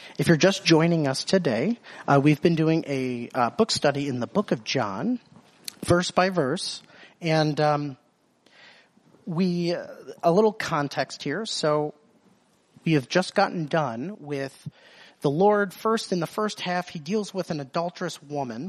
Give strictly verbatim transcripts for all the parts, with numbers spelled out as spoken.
If you're just joining us today, uh, we've been doing a uh, book study in the book of John, verse by verse, and um, we, uh, a little context here. So we have just gotten done with the Lord. First, in the first half, he deals with an adulterous woman,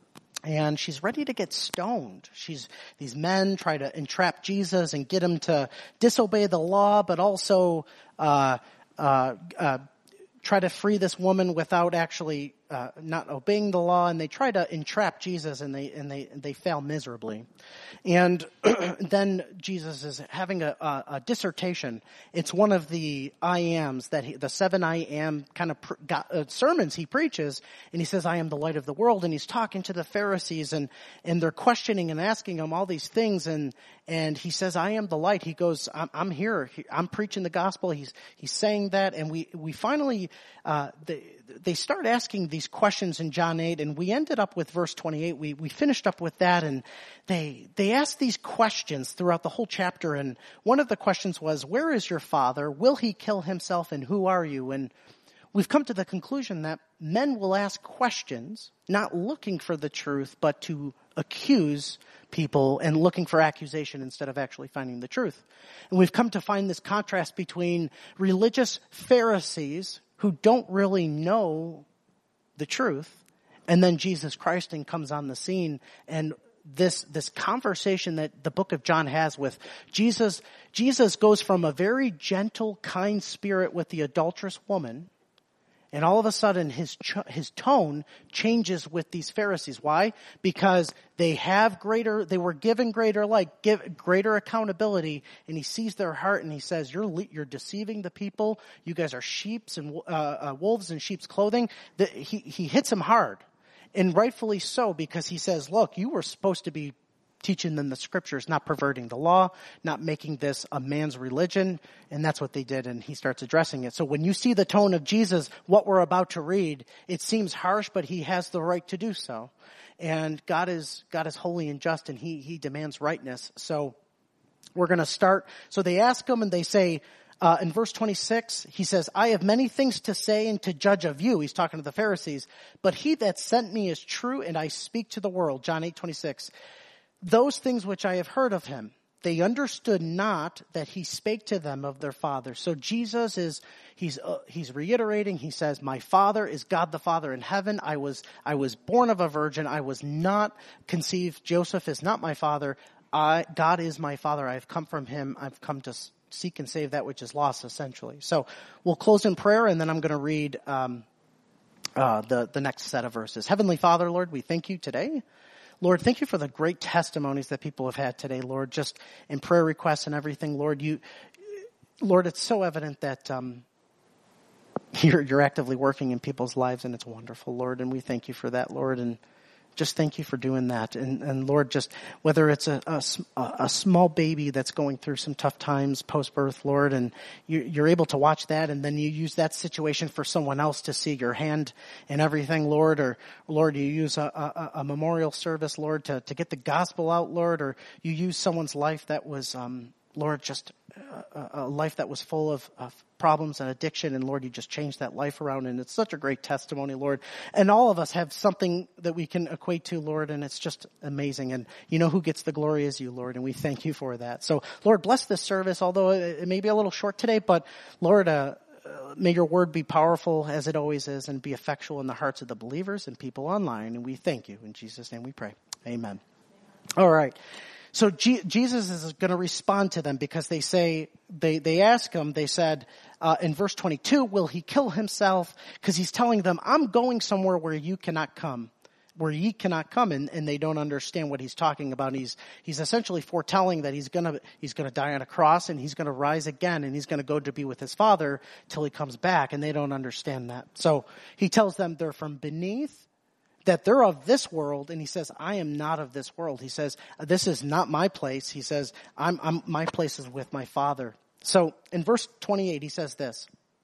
and she's ready to get stoned. She's, these men try to entrap Jesus and get him to disobey the law, but also uh, uh, uh, try to free this woman without actually uh, not obeying the law, and they try to entrap Jesus, and they and they they fail miserably. And then Jesus is having a, a, a dissertation. It's one of the I ams that he, the seven I am kind of pr- got, uh, sermons he preaches, and he says, "I am the light of the world," and he's talking to the Pharisees, and and they're questioning and asking him all these things, and and he says, "I am the light." He goes, "I'm, I'm here. I'm preaching the gospel." He's he's saying that, and we we finally uh, they they start asking these questions in John eight, and we ended up with verse twenty-eight. We we finished up with that, and they they asked these questions throughout the whole chapter, and one of the questions was, "Where is your father? Will he kill himself? And who are you?" And we've come to the conclusion that men will ask questions, not looking for the truth, but to accuse people and looking for accusation instead of actually finding the truth. And we've come to find this contrast between religious Pharisees who don't really know the truth, and then Jesus Christ and comes on the scene, and this this conversation that the book of John has with Jesus. Jesus goes from a very gentle, kind spirit with the adulterous woman, and all of a sudden his ch- his tone changes with these Pharisees. Why? Because they have greater, they were given greater light, give greater accountability, and he sees their heart, and he says, "You're le- you're deceiving the people. You guys are sheep's and uh, uh, wolves in sheep's clothing." The, he he hits him hard, and rightfully so, because he says, "Look, you were supposed to be teaching them the scriptures, not perverting the law, not making this a man's religion." And that's what they did, and he starts addressing it. So when you see the tone of Jesus, what we're about to read, it seems harsh, but he has the right to do so. And God is God is holy and just, and he he demands rightness. So we're going to start. So they ask him, and they say, uh, in verse twenty-six, he says, "I have many things to say and to judge of you." He's talking to the Pharisees. "But he that sent me is true, and I speak to the world." John eight twenty-six. "Those things which I have heard of him, they understood not that he spake to them of their Father." So Jesus is, he's, uh, he's reiterating, he says, "My Father is God the Father in heaven. I was, I was born of a virgin. I was not conceived. Joseph is not my father. I, God is my Father. I have come from him. I've come to seek and save that which is lost," essentially. So we'll close in prayer, and then I'm going to read, um, uh, the, the next set of verses. Heavenly Father, Lord, we thank you today. Lord, thank you for the great testimonies that people have had today, Lord, just in prayer requests and everything. Lord, you, Lord, it's so evident that um, you're, you're actively working in people's lives, and it's wonderful, Lord, and we thank you for that, Lord, and just thank you for doing that. And, and Lord, just whether it's a, a, a small baby that's going through some tough times post-birth, Lord, and you, you're able to watch that, and then you use that situation for someone else to see your hand in everything, Lord, or Lord, you use a, a, a memorial service, Lord, to, to get the gospel out, Lord, or you use someone's life that was, um, Lord, just a, a life that was full of, of problems and addiction, and Lord, you just changed that life around, and it's such a great testimony, Lord. And all of us have something that we can equate to, Lord, and it's just amazing. And you know who gets the glory is you, Lord, and we thank you for that. So, Lord, bless this service, although it may be a little short today, but Lord, uh, uh, may your word be powerful as it always is, and be effectual in the hearts of the believers and people online, and we thank you. In Jesus' name we pray. Amen. All right. So G- Jesus is going to respond to them because they say, they, they ask him, they said, uh, in verse twenty-two, "Will he kill himself?" Because he's telling them, "I'm going somewhere where you cannot come, where ye cannot come," and, and they don't understand what he's talking about. He's, he's essentially foretelling that he's gonna, he's gonna die on a cross, and he's gonna rise again, and he's gonna go to be with his Father till he comes back, and they don't understand that. So he tells them they're from beneath, that they're of this world, and he says, "I am not of this world." He says, "This is not my place." He says, I'm, I'm, my place is with my Father. So in verse twenty-eight, he says this.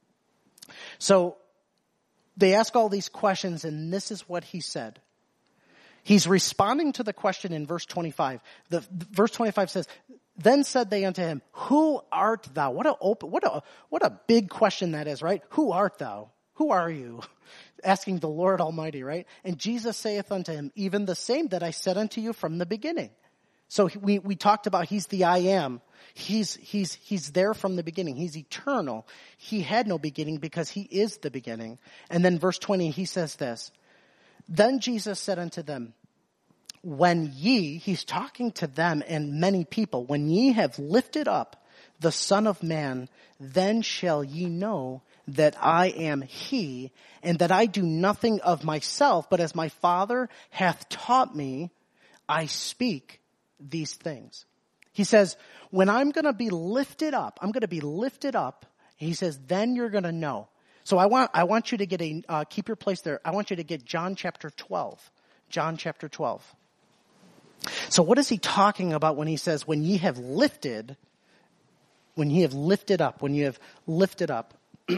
So they ask all these questions, and this is what he said. He's responding to the question in verse twenty-five. The, the verse twenty-five says, "Then said they unto him, Who art thou?" What a open, what a, what a big question that is, right? Who art thou? Who are you? Asking the Lord Almighty, right? And Jesus saith unto him, even the same that I said unto you from the beginning. So we, we talked about he's the I am. He's, he's, he's there from the beginning. He's eternal. He had no beginning because he is the beginning. And then verse twenty, he says this, then Jesus said unto them, when ye, he's talking to them and many people, when ye have lifted up the Son of Man, then shall ye know that I am he, and that I do nothing of myself, but as my Father hath taught me, I speak these things. He says, when I'm going to be lifted up, I'm going to be lifted up, he says, then you're going to know. So I want, I want you to get a, uh, keep your place there. I want you to get John chapter twelve. John chapter twelve. So what is he talking about when he says, when ye have lifted, when ye have lifted up, when you have lifted up?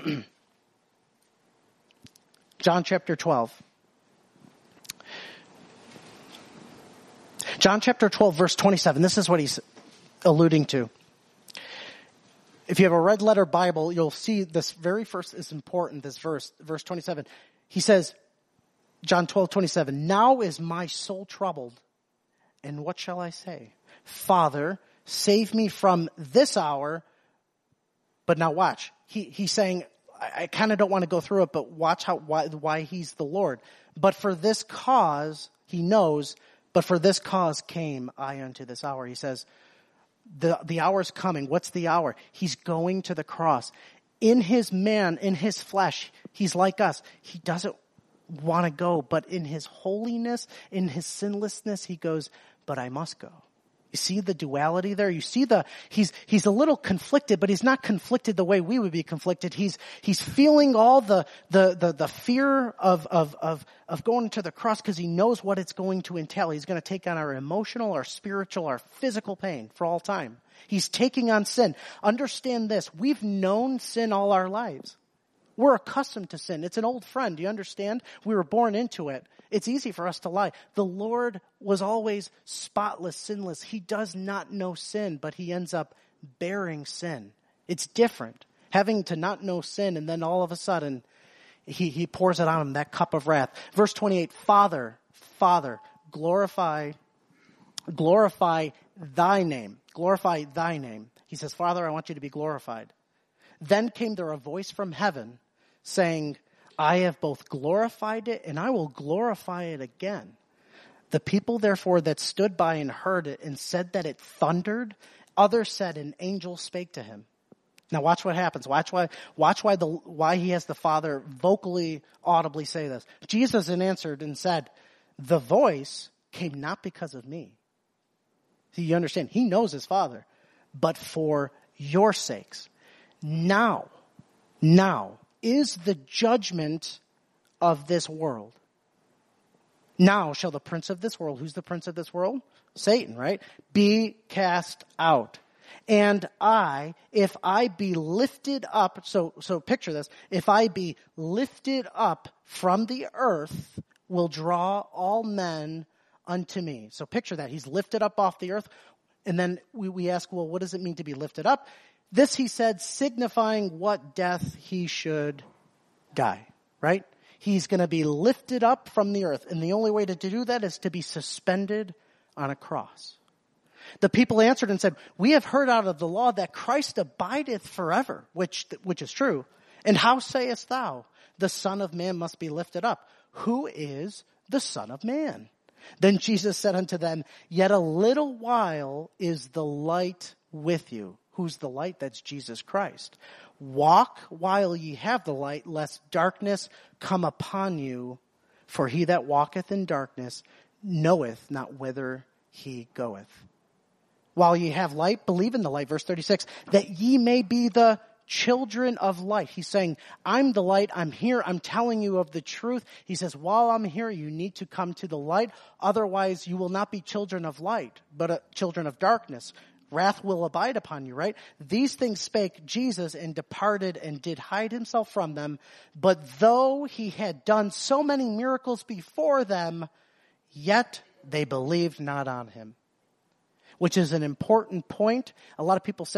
John chapter twelve. John chapter twelve, verse twenty-seven. This is what he's alluding to. If you have a red letter Bible, you'll see this very first is important, this verse, verse twenty-seven. He says, John twelve, twenty-seven, now is my soul troubled, and what shall I say? Father, save me from this hour. But now watch. He, he's saying, I, I kind of don't want to go through it, but watch how why, why he's the Lord. But for this cause, he knows, but for this cause came I unto this hour. He says, the, the hour's coming. What's the hour? He's going to the cross. In his man, in his flesh, he's like us. He doesn't want to go, but in his holiness, in his sinlessness, he goes, but I must go. You see the duality there? You see the, he's, he's a little conflicted, but he's not conflicted the way we would be conflicted. He's, he's feeling all the, the, the, the fear of, of, of, of going to the cross because he knows what it's going to entail. He's going to take on our emotional, our spiritual, our physical pain for all time. He's taking on sin. Understand this. We've known sin all our lives. We're accustomed to sin. It's an old friend. Do you understand? We were born into it. It's easy for us to lie. The Lord was always spotless, sinless. He does not know sin, but he ends up bearing sin. It's different. Having to not know sin, and then all of a sudden, he, he pours it on him, that cup of wrath. Verse twenty-eight, Father, Father, glorify, glorify thy name. Glorify thy name. He says, Father, I want you to be glorified. Then came there a voice from heaven saying, I have both glorified it and I will glorify it again. The people therefore that stood by and heard it and said that it thundered, others said an angel spake to him. Now watch what happens. Watch why, watch why the, why he has the Father vocally, audibly say this. Jesus answered and said, the voice came not because of me. See, you understand? He knows his Father, but for your sakes. Now, now is the judgment of this world. Now shall the prince of this world, who's the prince of this world? Satan, right? Be cast out. And I, if I be lifted up, so, so picture this, if I be lifted up from the earth, will draw all men unto me. So picture that. He's lifted up off the earth. And then we, we ask, well, what does it mean to be lifted up? This, he said, signifying what death he should die, right? He's going to be lifted up from the earth. And the only way to do that is to be suspended on a cross. The people answered and said, we have heard out of the law that Christ abideth forever, which, which is true. And how sayest thou, the Son of Man must be lifted up? Who is the Son of Man? Then Jesus said unto them, yet a little while is the light with you. Who's the light? That's Jesus Christ. Walk while ye have the light, lest darkness come upon you. For he that walketh in darkness knoweth not whither he goeth. While ye have light, believe in the light. Verse thirty-six, that ye may be the children of light. He's saying, I'm the light. I'm here. I'm telling you of the truth. He says, while I'm here, you need to come to the light. Otherwise, you will not be children of light, but uh, children of darkness. Wrath will abide upon you, right? These things spake Jesus and departed and did hide himself from them. But though he had done so many miracles before them, yet they believed not on him. Which is an important point. A lot of people say,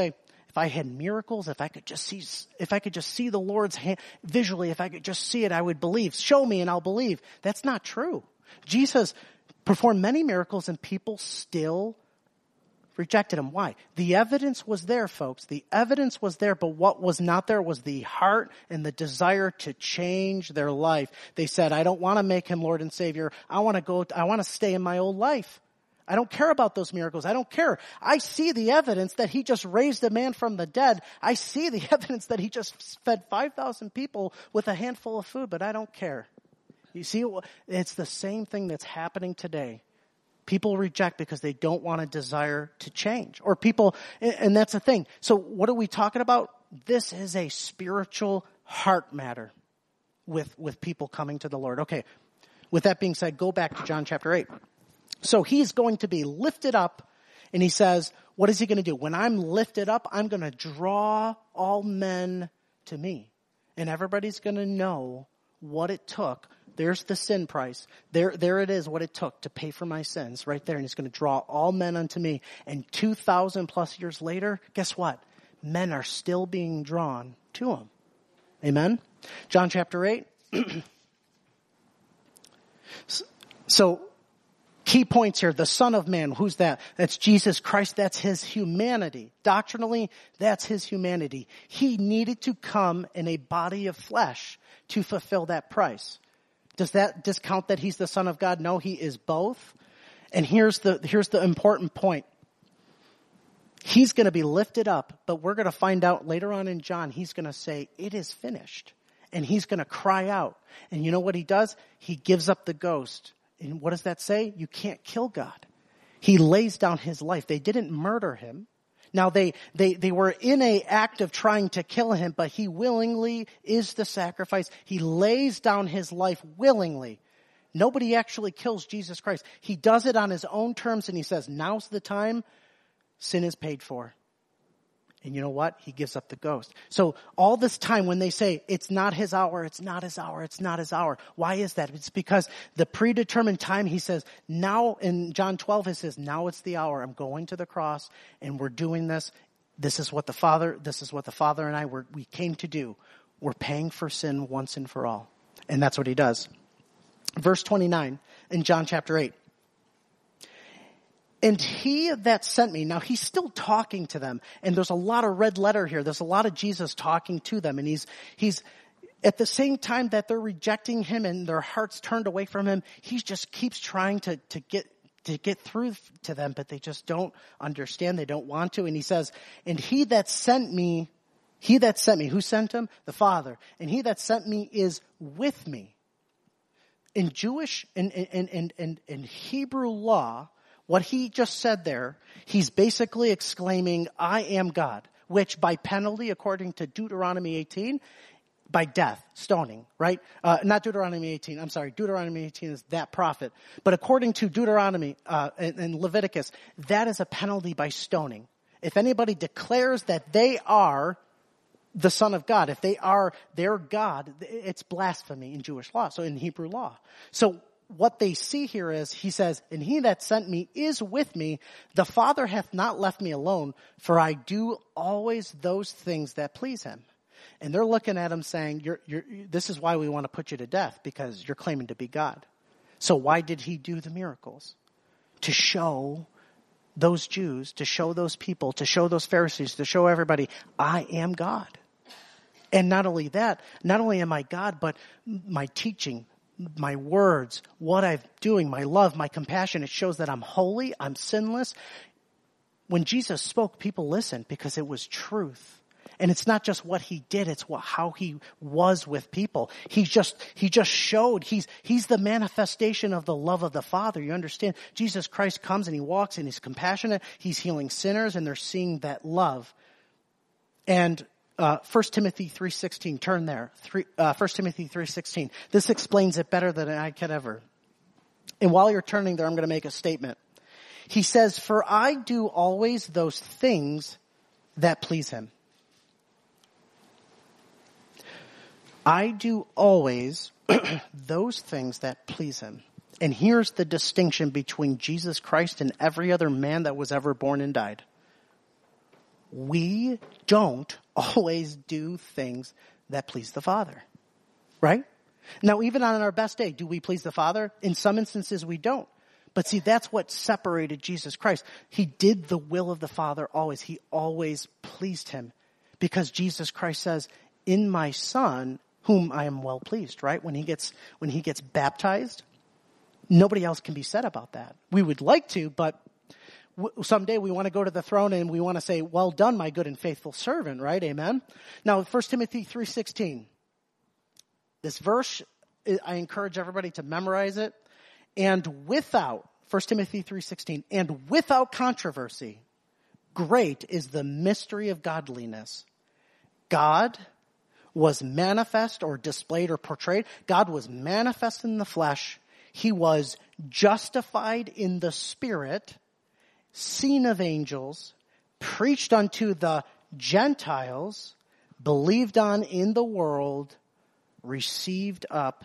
if I had miracles, if I could just see, if I could just see the Lord's hand visually, if I could just see it, I would believe. Show me and I'll believe. That's not true. Jesus performed many miracles and people still rejected him. Why? The evidence was there, folks. The evidence was there, but what was not there was the heart and the desire to change their life. They said, I don't want to make him Lord and Savior. I want to go, I want to stay in my old life. I don't care about those miracles. I don't care. I see the evidence that he just raised a man from the dead. I see the evidence that he just fed five thousand people with a handful of food, but I don't care. You see, it's the same thing that's happening today. People reject because they don't want a desire to change. Or people, and that's the thing. So what are we talking about? This is a spiritual heart matter with, with people coming to the Lord. Okay, with that being said, go back to John chapter eight. So he's going to be lifted up, and he says, what is he going to do? When I'm lifted up, I'm going to draw all men to me. And everybody's going to know what it took. There's the sin price. There, there it is, what it took to pay for my sins right there. And he's going to draw all men unto me. And two thousand plus years later, guess what? Men are still being drawn to him. Amen? John chapter eight. So, key points here. The Son of Man, who's that? That's Jesus Christ. That's his humanity. Doctrinally, that's his humanity. He needed to come in a body of flesh to fulfill that price. Does that discount that he's the Son of God? No, he is both. And here's the, here's the important point. He's going to be lifted up, but we're going to find out later on in John, he's going to say, it is finished. And he's going to cry out. And you know what he does? He gives up the ghost. And what does that say? You can't kill God. He lays down his life. They didn't murder him. Now they, they, they were in a act of trying to kill him, but he willingly is the sacrifice. He lays down his life willingly. Nobody actually kills Jesus Christ. He does it on his own terms and he says, now's the time. Sin is paid for. And you know what? He gives up the ghost. So all this time when they say, it's not his hour, it's not his hour, it's not his hour. Why is that? It's because the predetermined time, he says, now in John twelve, he says, now it's the hour. I'm going to the cross and we're doing this. This is what the Father, this is what the Father and I were, we came to do. We're paying for sin once and for all. And that's what he does. Verse twenty-nine in John chapter eight. And he that sent me, now he's still talking to them, and there's a lot of red letter here. There's a lot of Jesus talking to them, and he's, he's, at the same time that they're rejecting him and their hearts turned away from him, he just keeps trying to, to get, to get through to them, but they just don't understand. They don't want to. And he says, and he that sent me, he that sent me, who sent him? The Father. And he that sent me is with me. In Jewish, in, in, in, in, in Hebrew law, what he just said there, he's basically exclaiming, I am God, which by penalty, according to Deuteronomy eighteen, by death, stoning, right? Uh, not Deuteronomy eighteen, I'm sorry, Deuteronomy eighteen is that prophet. But according to Deuteronomy uh, and, and Leviticus, that is a penalty by stoning. If anybody declares that they are the Son of God, if they are their God, it's blasphemy in Jewish law, so in Hebrew law. So what they see here is, he says, and he that sent me is with me. The Father hath not left me alone, for I do always those things that please him. And they're looking at him saying, you're, you're, this is why we want to put you to death, because you're claiming to be God. So why did he do the miracles? To show those Jews, to show those people, to show those Pharisees, to show everybody, I am God. And not only that, not only am I God, but my teaching, my words, what I'm doing, my love, my compassion, it shows that I'm holy, I'm sinless. When Jesus spoke, people listened because it was truth. And it's not just what he did, it's what, how he was with people. He just, he just showed, he's, he's the manifestation of the love of the Father. You understand? Jesus Christ comes and he walks and he's compassionate, he's healing sinners, and they're seeing that love. And Uh, First Timothy three sixteen, turn there. Three, uh, First Timothy three sixteen. This explains it better than I could ever. And while you're turning there, I'm going to make a statement. He says, for I do always those things that please him. I do always those things that please him. And here's the distinction between Jesus Christ and every other man that was ever born and died. we don't always do things that please the Father, right? Now, even on our best day, do we please the Father? In some instances, we don't. But see, that's what separated Jesus Christ. He did the will of the Father always. He always pleased him because Jesus Christ says, in my Son, whom I am well pleased, right? When he gets, when he gets baptized, nobody else can be said about that. We would like to, but w- someday we want to go to the throne and we want to say, well done, my good and faithful servant, right? Amen. Now, First Timothy three sixteen. This verse, I encourage everybody to memorize it. And without, First Timothy three sixteen, and without controversy, great is the mystery of godliness. God was manifest or displayed or portrayed. God was manifest in the flesh. He was justified in the Spirit, seen of angels, preached unto the Gentiles, believed on in the world, received up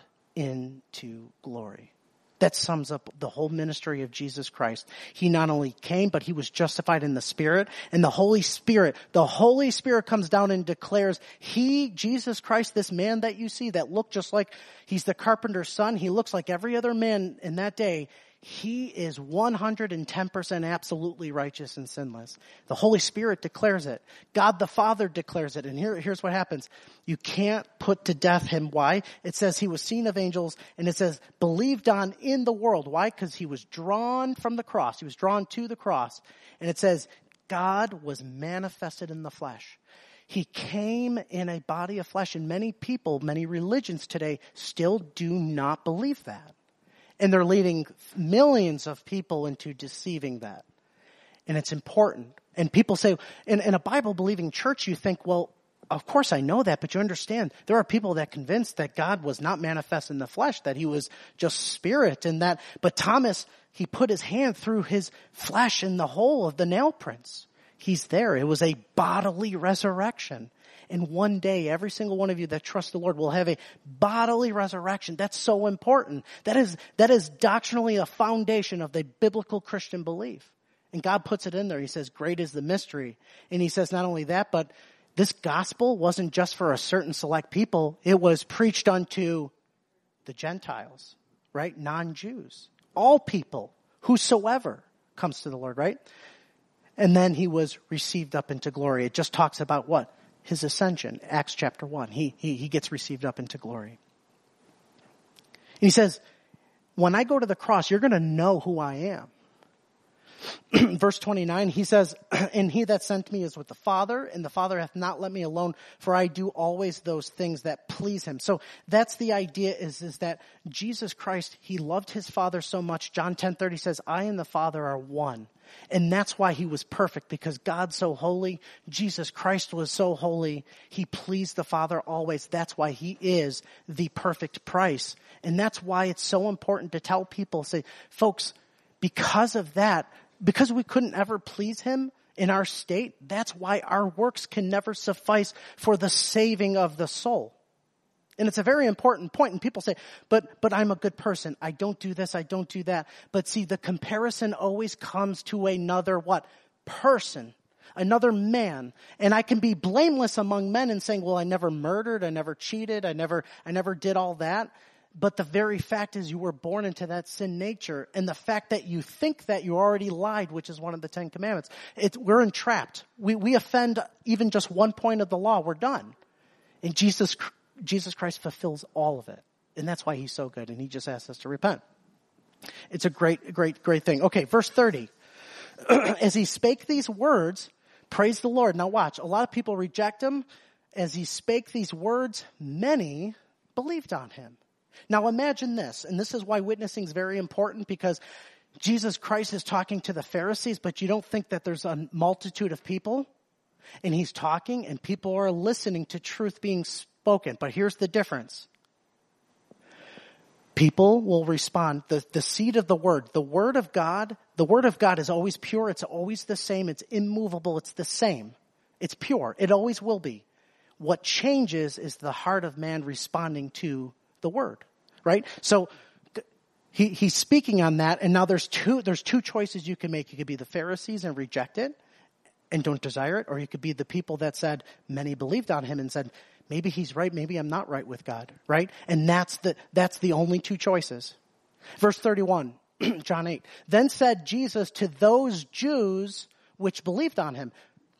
into glory. That sums up the whole ministry of Jesus Christ. He not only came, but he was justified in the Spirit. And the Holy Spirit, the Holy Spirit comes down and declares, he, Jesus Christ, this man that you see that looked just like, he's the carpenter's son. He looks like every other man in that day. He is one hundred ten percent absolutely righteous and sinless. The Holy Spirit declares it. God the Father declares it. And here, here's what happens. You can't put to death him. Why? It says he was seen of angels, and it says believed on in the world. Why? Because he was drawn from the cross. He was drawn to the cross. And it says God was manifested in the flesh. He came in a body of flesh, and many people, many religions today still do not believe that. And they're leading millions of people into deceiving that. And it's important. And people say, in, in a Bible-believing church, you think, well, of course I know that, but you understand, there are people that convinced that God was not manifest in the flesh, that he was just spirit and that, but Thomas, he put his hand through his flesh in the hole of the nail prints. He's there. It was a bodily resurrection. And one day, every single one of you that trusts the Lord will have a bodily resurrection. That's so important. That is, that is doctrinally a foundation of the biblical Christian belief. And God puts it in there. He says, great is the mystery. And he says not only that, but this gospel wasn't just for a certain select people. It was preached unto the Gentiles, right? Non-Jews. All people, whosoever comes to the Lord, right? And then he was received up into glory. It just talks about what? His ascension, Acts chapter one. He, he, he gets received up into glory. And he says, when I go to the cross, you're going to know who I am. Verse twenty-nine, he says, and he that sent me is with the Father, and the Father hath not let me alone, for I do always those things that please him. So that's the idea is, is that Jesus Christ, he loved his Father so much. John ten thirty says, I and the Father are one. And that's why he was perfect, because God's so holy. Jesus Christ was so holy. He pleased the Father always. That's why he is the perfect price. And that's why it's so important to tell people, say, folks, because of that, because we couldn't ever please him in our state, that's why our works can never suffice for the saving of the soul. And it's a very important point. And people say, but, but I'm a good person. I don't do this. I don't do that. But see, the comparison always comes to another what? Person. Another man. And I can be blameless among men and saying, well, I never murdered. I never cheated. I never, I never did all that. But the very fact is you were born into that sin nature. And the fact that you think that you already lied, which is one of the Ten Commandments, it's, we're entrapped. We, we offend even just one point of the law. We're done. And Jesus, Jesus Christ fulfills all of it. And that's why he's so good. And he just asks us to repent. It's a great, great, great thing. Okay, verse thirty. As he spake these words, praise the Lord. Now watch, a lot of people reject him. As he spake these words, many believed on him. Now imagine this, and this is why witnessing is very important, because Jesus Christ is talking to the Pharisees, but you don't think that there's a multitude of people, and he's talking, and people are listening to truth being spoken. But here's the difference. People will respond, the, the seed of the word, the word of God, the word of God is always pure, it's always the same, it's immovable, it's the same. It's pure, it always will be. What changes is the heart of man responding to the word, right? So he, he's speaking on that, and now there's two, there's two choices you can make. You could be the Pharisees and reject it and don't desire it, or you could be the people that said, many believed on him and said, maybe he's right, maybe I'm not right with God, right? And that's the, that's the only two choices. Verse thirty-one, John eight. Then said Jesus to those Jews which believed on him,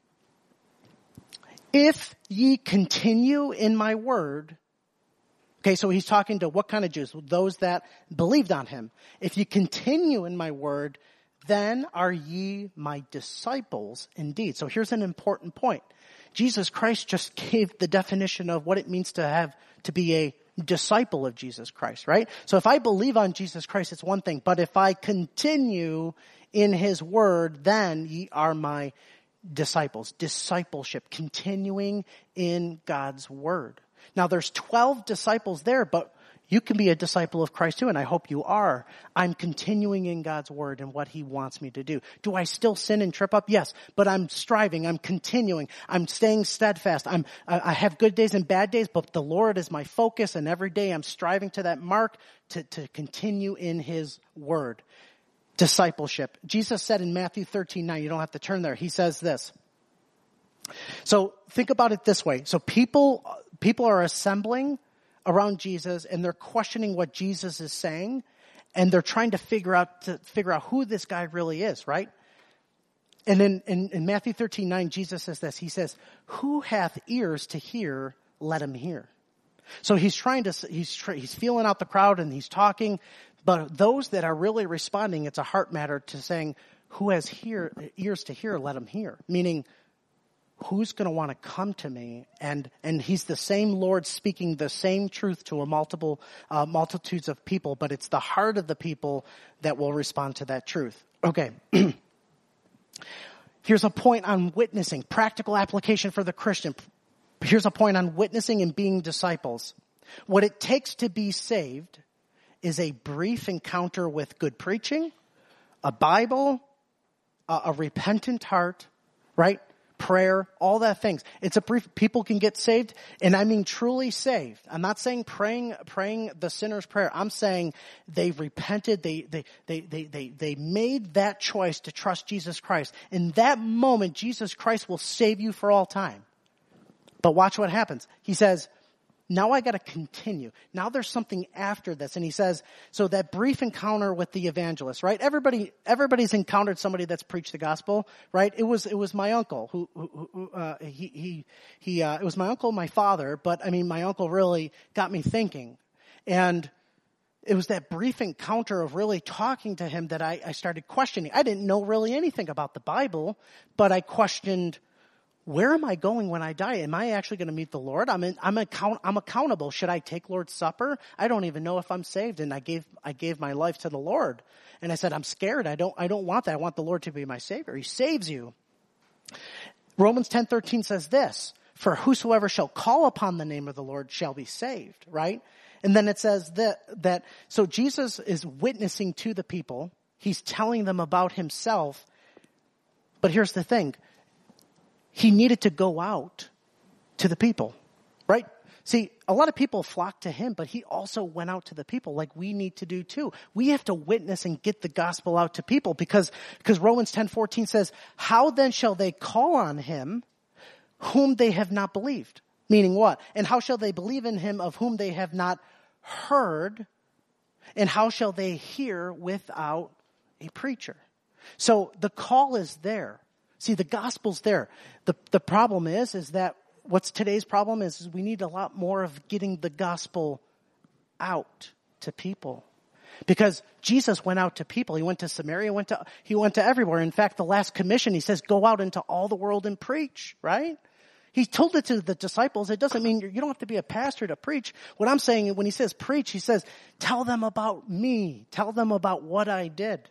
if ye continue in my word. Okay, so he's talking to what kind of Jews? Those that believed on him. If you continue in my word, then are ye my disciples indeed. So here's an important point. Jesus Christ just gave the definition of what it means to have, to be a disciple of Jesus Christ, right? So if I believe on Jesus Christ, it's one thing. But if I continue in his word, then ye are my disciples. Discipleship, continuing in God's word. Now there's twelve disciples there, but you can be a disciple of Christ too, and I hope you are. I'm continuing in God's word and what he wants me to do. Do I still sin and trip up? Yes, but I'm striving. I'm continuing. I'm staying steadfast. I'm, I have good days and bad days, but the Lord is my focus, and every day I'm striving to that mark to, to continue in his word. Discipleship. Jesus said in Matthew thirteen nine, you don't have to turn there. He says this. So think about it this way. So people, people are assembling around Jesus, and they're questioning what Jesus is saying, and they're trying to figure out to figure out who this guy really is, right? And in, in, in Matthew thirteen nine, Jesus says this. He says, "Who hath ears to hear, let him hear." So he's trying to he's he's feeling out the crowd, and he's talking, but those that are really responding, it's a heart matter to saying, "Who has hear, ears to hear, let him hear." Meaning, who's going to want to come to me? And and he's the same Lord speaking the same truth to a multiple uh, multitudes of people, but it's the heart of the people that will respond to that truth. Okay. Here's a point on witnessing, practical application for the Christian. Here's a point on witnessing and being disciples. What it takes to be saved is a brief encounter with good preaching, a Bible, a, a repentant heart, right? Prayer, all that things. It's a brief, people can get saved, and I mean truly saved. I'm not saying praying, praying the sinner's prayer. I'm saying they've repented, they, they, they, they, they, they made that choice to trust Jesus Christ. In that moment, Jesus Christ will save you for all time. But watch what happens. He says, now I got to continue. Now there's something after this. And he says, so that brief encounter with the evangelist, right? Everybody, everybody's encountered somebody that's preached the gospel, right? It was, it was my uncle who, who, who uh, he, he, he, uh, it was my uncle, my father, but I mean, my uncle really got me thinking. And it was that brief encounter of really talking to him that I, I started questioning. I didn't know really anything about the Bible, but I questioned, where am I going when I die? Am I actually going to meet the Lord? I'm in, I'm account, I'm accountable. Should I take Lord's Supper? I don't even know if I'm saved. And I gave, I gave my life to the Lord. And I said, I'm scared. I don't, I don't want that. I want the Lord to be my Savior. He saves you. Romans ten thirteen says this, for whosoever shall call upon the name of the Lord shall be saved, right? And then it says that, that, so Jesus is witnessing to the people. He's telling them about himself. But here's the thing. He needed to go out to the people, right? See, a lot of people flock to him, but he also went out to the people like we need to do too. We have to witness and get the gospel out to people because, because Romans ten fourteen says, how then shall they call on him whom they have not believed? Meaning what? And how shall they believe in him of whom they have not heard? And how shall they hear without a preacher? So the call is there. See, the gospel's there. The the problem is, is that what's today's problem is, is we need a lot more of getting the gospel out to people. Because Jesus went out to people. He went to Samaria, went to, he went to everywhere. In fact, the last commission, he says, go out into all the world and preach, right? He told it to the disciples. It doesn't mean you're, you don't have to be a pastor to preach. What I'm saying, when he says preach, he says, tell them about me. Tell them about what I did.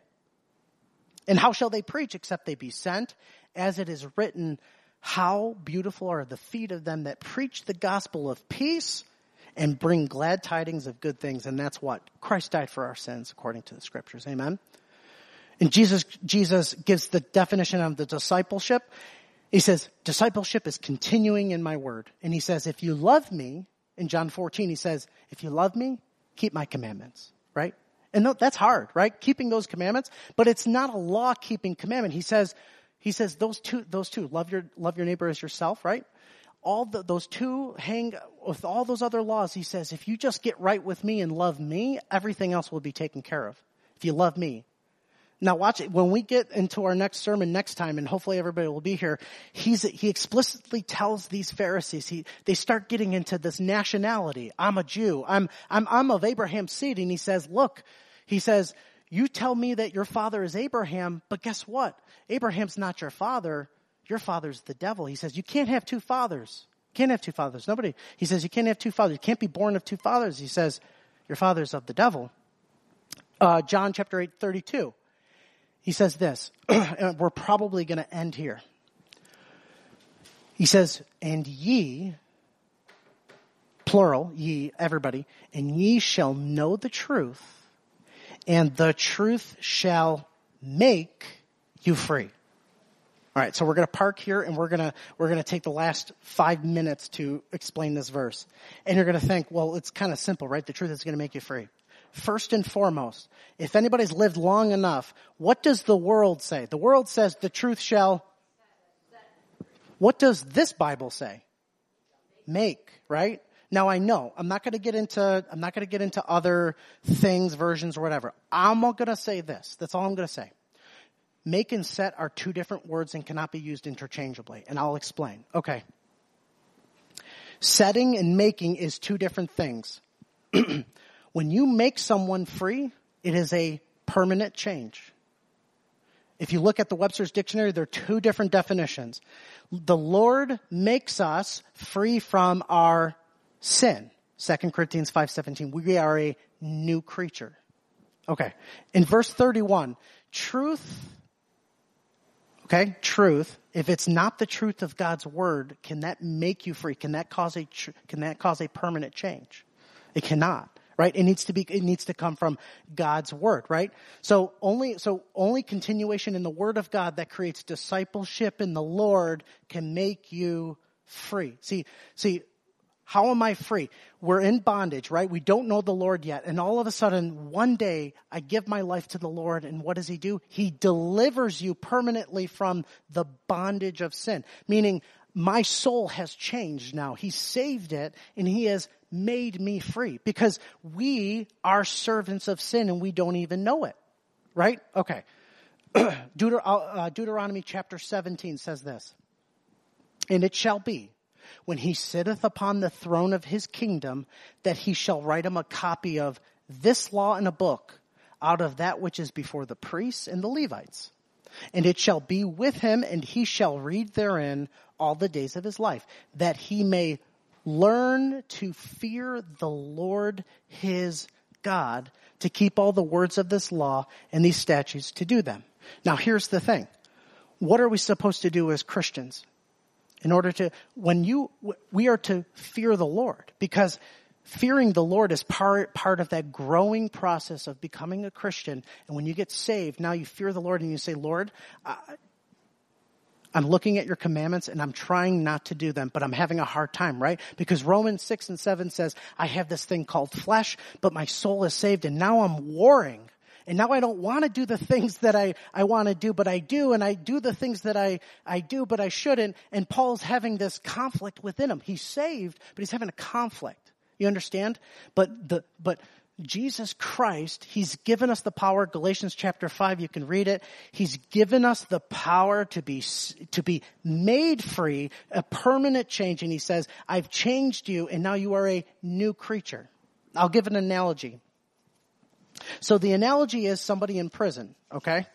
And how shall they preach except they be sent? As it is written, how beautiful are the feet of them that preach the gospel of peace and bring glad tidings of good things. And that's what? Christ died for our sins according to the scriptures. Amen. And Jesus, Jesus gives the definition of the discipleship. He says, discipleship is continuing in my word. And he says, if you love me, in John fourteen, he says, if you love me, keep my commandments, right? And that's hard, right? Keeping those commandments, but it's not a law-keeping commandment. He says, He says those two, those two, love your, love your neighbor as yourself, right? All the, those two hang with all those other laws. He says, if you just get right with me and love me, everything else will be taken care of. If you love me. Now watch it. When we get into our next sermon next time, and hopefully everybody will be here, he's, he explicitly tells these Pharisees, he, they start getting into this nationality. I'm a Jew. I'm, I'm, I'm of Abraham's seed. And he says, look, he says, you tell me that your father is Abraham, but guess what? Abraham's not your father. Your father's the devil. He says, you can't have two fathers. You can't have two fathers. Nobody. He says, you can't have two fathers. You can't be born of two fathers. He says, your father's of the devil. Uh, John chapter eight, thirty-two. He says this, and we're probably going to end here. He says, and ye, plural, ye, everybody, and ye shall know the truth, and the truth shall make you free. All right, so we're going to park here, and we're going to we're going to take the last five minutes to explain this verse. And you're going to think, well, it's kind of simple, right? The truth is going to make you free. First and foremost, if anybody's lived long enough, what does the world say? The world says the truth shall. What does this Bible say? Make, right? Now I know I'm not going to get into I'm not going to get into other things, versions, or whatever. I'm going to say this. That's all I'm going to say. Make and set are two different words and cannot be used interchangeably, and I'll explain. Okay. Setting and making is two different things. When you make someone free, it is a permanent change. If you look at the Webster's Dictionary, there are two different definitions. The Lord makes us free from our sin. Second Corinthians five seventeen. We are a new creature. Okay. In verse thirty-one, truth, okay, truth, if it's not the truth of God's word, can that make you free? Can that cause a, can that cause a permanent change? It cannot. Right? It needs to be, it needs to come from God's word, right? So only, so only continuation in the word of God that creates discipleship in the Lord can make you free. See, see, how am I free? We're in bondage, right? We don't know the Lord yet. And all of a sudden, one day, I give my life to the Lord. And what does he do? He delivers you permanently from the bondage of sin. Meaning, my soul has changed now. He saved it, and he has made me free. Because we are servants of sin, and we don't even know it. Right? Okay. Deuter- uh, Deuteronomy chapter seventeen says this. And it shall be, when he sitteth upon the throne of his kingdom, that he shall write him a copy of this law in a book, out of that which is before the priests and the Levites. And it shall be with him, and he shall read therein all the days of his life, that he may learn to fear the Lord his God, to keep all the words of this law and these statutes to do them. Now here's the thing. What are we supposed to do as Christians? In order to, when you, we are to fear the Lord, because fearing the Lord is part, part of that growing process of becoming a Christian. And when you get saved, now you fear the Lord and you say, Lord, I, I'm looking at your commandments and I'm trying not to do them, but I'm having a hard time, right? Because Romans six and seven says, I have this thing called flesh, but my soul is saved, and now I'm warring. And now I don't want to do the things that I, I want to do, but I do. And I do the things that I, I do, but I shouldn't. And Paul's having this conflict within him. He's saved, but he's having a conflict. You understand? But the, but Jesus Christ, he's given us the power. Galatians chapter five, you can read it. He's given us the power to be, to be made free, a permanent change. And he says, I've changed you, and now you are a new creature. I'll give an analogy. So the analogy is somebody in prison, okay?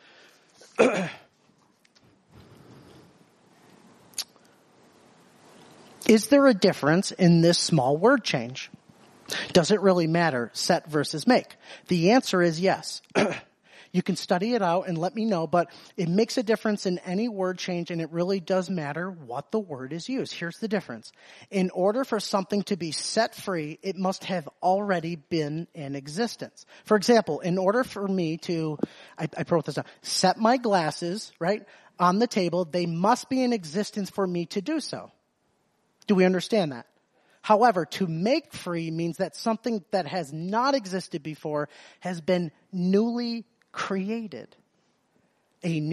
Is there a difference in this small word change? Does it really matter, set versus make? The answer is yes. You can study it out and let me know, but it makes a difference in any word change, and it really does matter what the word is used. Here's the difference. In order for something to be set free, it must have already been in existence. For example, in order for me to, I, I wrote this down, set my glasses, right, on the table, they must be in existence for me to do so. Do we understand that? However, to make free means that something that has not existed before has been newly created. A new,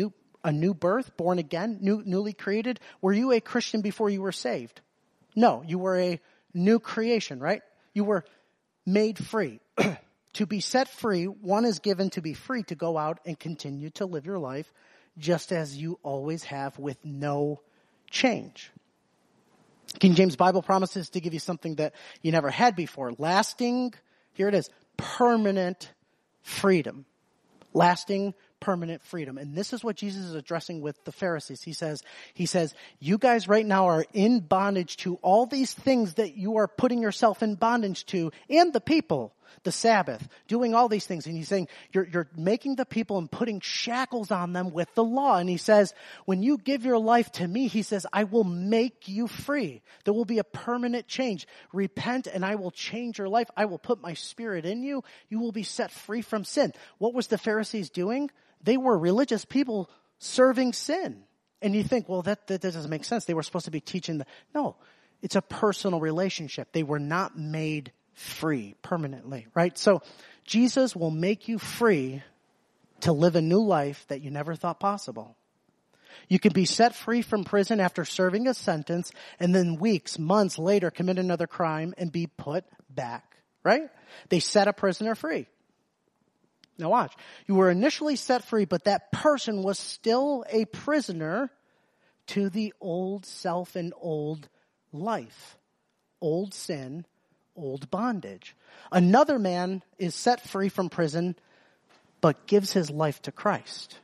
a new birth, born again, new, newly created? Were you a Christian before you were saved? No, you were a new creation, right? You were made free. To be set free, one is given to be free to go out and continue to live your life just as you always have with no change. King James Bible promises to give you something that you never had before. Lasting, here it is, permanent freedom. Lasting, permanent freedom. And this is what Jesus is addressing with the Pharisees. He says, he says, you guys right now are in bondage to all these things that you are putting yourself in bondage to, and the people, the Sabbath, doing all these things. And he's saying, you're, you're making the people and putting shackles on them with the law. And he says, when you give your life to me, he says, I will make you free. There will be a permanent change. Repent and I will change your life. I will put my spirit in you. You will be set free from sin. What was the Pharisees doing? They were religious people serving sin. And you think, well, that, that doesn't make sense. They were supposed to be teaching the, no, it's a personal relationship. They were not made free permanently, right? So Jesus will make you free to live a new life that you never thought possible. You can be set free from prison after serving a sentence and then weeks, months later commit another crime and be put back, right? They set a prisoner free. Now watch. You were initially set free, but that person was still a prisoner to the old self and old life, old sin, old bondage. Another man is set free from prison, but gives his life to Christ.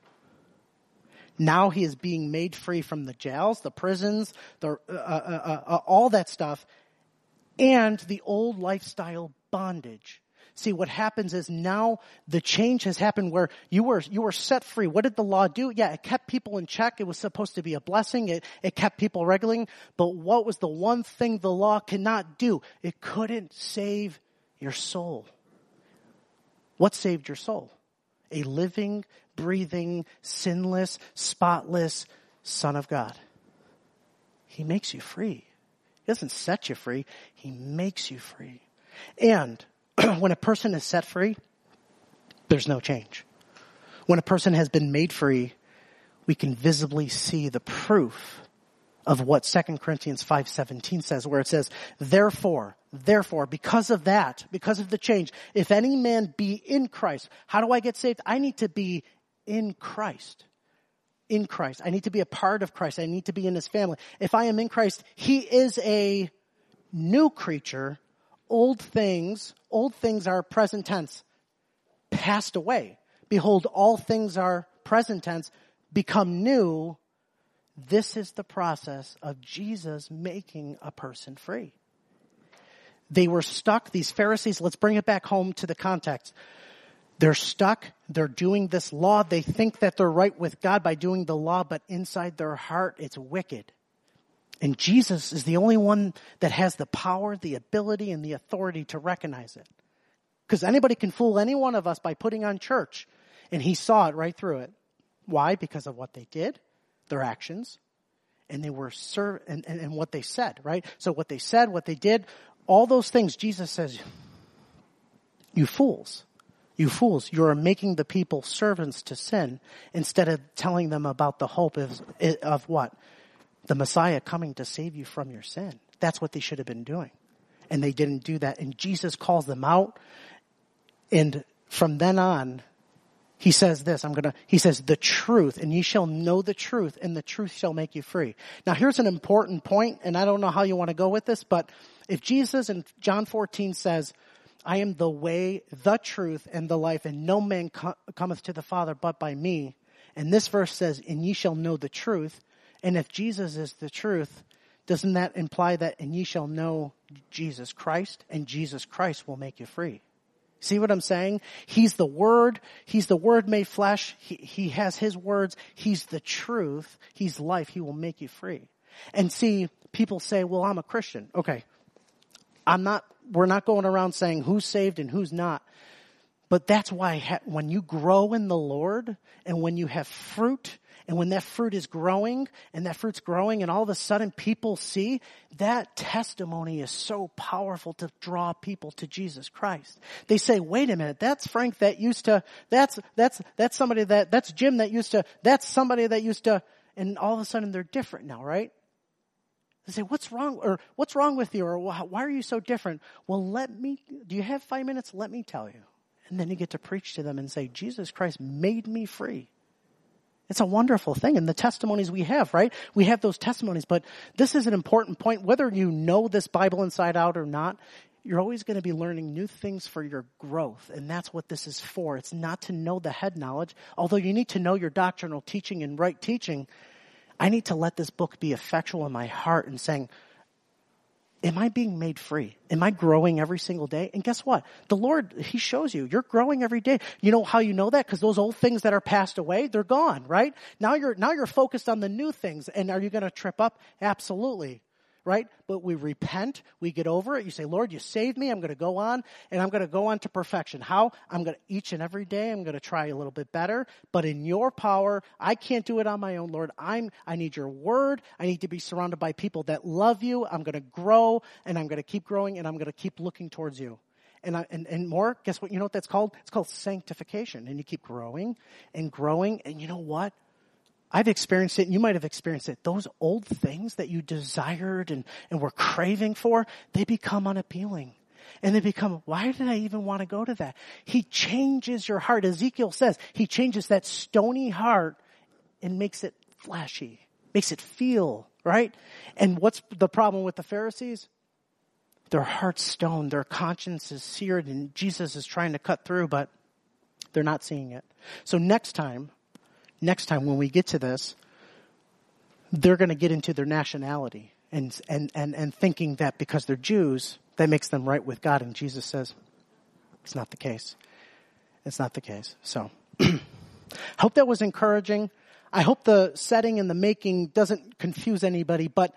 Now he is being made free from the jails, the prisons, the uh, uh, uh, all that stuff, and the old lifestyle bondage. See, what happens is now the change has happened where you were you were set free. What did the law do? Yeah, it kept people in check. It was supposed to be a blessing. It, it kept people regulating. But what was the one thing the law cannot do? It couldn't save your soul. What saved your soul? A living, breathing, sinless, spotless Son of God. He makes you free. He doesn't set you free. He makes you free. And when a person is set free, there's no change. When a person has been made free, we can visibly see the proof of what Second Corinthians five seventeen says, where it says, therefore, therefore, because of that, because of the change, if any man be in Christ, how do I get saved? I need to be in Christ. In Christ. I need to be a part of Christ. I need to be in his family. If I am in Christ, he is a new creature. Old things, old things are present tense, passed away. Behold, all things are present tense, become new. This is the process of Jesus making a person free. They were stuck, these Pharisees, let's bring it back home to the context. They're stuck, they're doing this law, they think that they're right with God by doing the law, but inside their heart it's wicked. And Jesus is the only one that has the power, the ability, and the authority to recognize it. Because anybody can fool any one of us by putting on church. And he saw it right through it. Why? Because of what they did, their actions, and they were serv- and, and, and what they said, right? So what they said, what they did, all those things, Jesus says, you fools, you fools, you are making the people servants to sin instead of telling them about the hope of, of what? The Messiah coming to save you from your sin. That's what they should have been doing. And they didn't do that. And Jesus calls them out. And from then on, he says this, I'm going to, he says, the truth, and ye shall know the truth, and the truth shall make you free. Now here's an important point, and I don't know how you want to go with this, but if Jesus in John fourteen says, I am the way, the truth, and the life, and no man co- cometh to the Father but by me. And this verse says, and ye shall know the truth. And if Jesus is the truth, doesn't that imply that and ye shall know Jesus Christ, and Jesus Christ will make you free? See what I'm saying? He's the Word. He's the Word made flesh. He, he has his words. He's the truth. He's life. He will make you free. And see, people say, well, I'm a Christian. Okay. I'm not, we're not going around saying who's saved and who's not. But that's why ha- when you grow in the Lord and when you have fruit And when that fruit is growing, and that fruit's growing, and all of a sudden people see, that testimony is so powerful to draw people to Jesus Christ. They say, wait a minute, that's Frank that used to, that's, that's, that's somebody that, that's Jim that used to, that's somebody that used to, and all of a sudden they're different now, right? They say, what's wrong, or what's wrong with you, or why are you so different? Well, let me, do you have five minutes? Let me tell you. And then you get to preach to them and say, Jesus Christ made me free. It's a wonderful thing. And the testimonies we have, right? We have those testimonies, but this is an important point. Whether you know this Bible inside out or not, you're always going to be learning new things for your growth. And that's what this is for. It's not to know the head knowledge. Although you need to know your doctrinal teaching and right teaching, I need to let this book be effectual in my heart and saying, am I being made free? Am I growing every single day? And guess what? The Lord, He shows you. You're growing every day. You know how you know that? Because those old things that are passed away, they're gone, right? Now you're, now you're focused on the new things. And are you going to trip up? Absolutely. Right? But we repent, we get over it. You say, Lord, you saved me. I'm going to go on, and I'm going to go on to perfection. How? I'm going to, each and every day, I'm going to try a little bit better. But in your power, I can't do it on my own, Lord. I'm, I need your word. I need to be surrounded by people that love you. I'm going to grow, and I'm going to keep growing, and I'm going to keep looking towards you. And, I, and, and more, guess what? You know what that's called? It's called sanctification. And you keep growing and growing, and you know what? I've experienced it, and you might have experienced it. Those old things that you desired and, and were craving for, they become unappealing. And they become, why did I even want to go to that? He changes your heart. Ezekiel says he changes that stony heart and makes it fleshy, makes it feel, right? And what's the problem with the Pharisees? Their heart's stoned, their conscience is seared, and Jesus is trying to cut through, but they're not seeing it. So next time, Next time when we get to this, they're going to get into their nationality and, and, and, and thinking that because they're Jews, that makes them right with God. And Jesus says, it's not the case. It's not the case. So, hope that was encouraging. I hope the setting and the making doesn't confuse anybody. But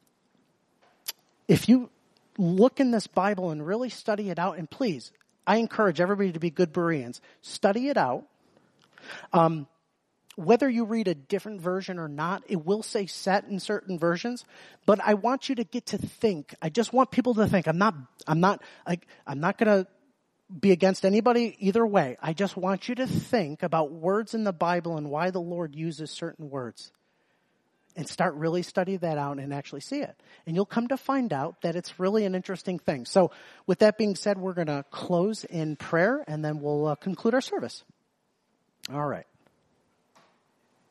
if you look in this Bible and really study it out, and please, I encourage everybody to be good Bereans. Study it out. Um, Whether you read a different version or not, it will say set in certain versions. But I want you to get to think. I just want people to think. I'm not, I'm not, I, I'm not going to be against anybody either way. I just want you to think about words in the Bible and why the Lord uses certain words. And start really studying that out and actually see it. And you'll come to find out that it's really an interesting thing. So with that being said, we're going to close in prayer and then we'll uh, conclude our service. All right.